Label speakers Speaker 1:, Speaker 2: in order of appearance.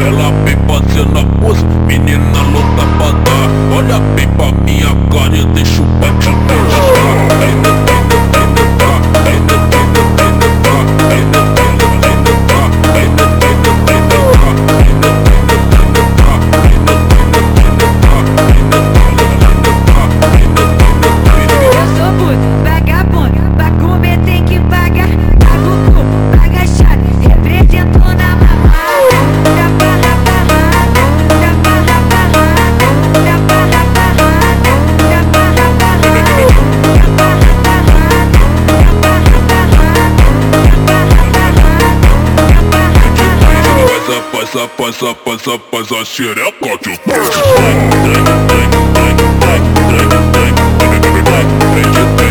Speaker 1: Ela vem fazendo a pose, menina louca pra dar. Olha bem pra minha cara e deixa o bate faz a xereca de trem, trem, trem, trem, trem, trem, trem, trem, trem, trem,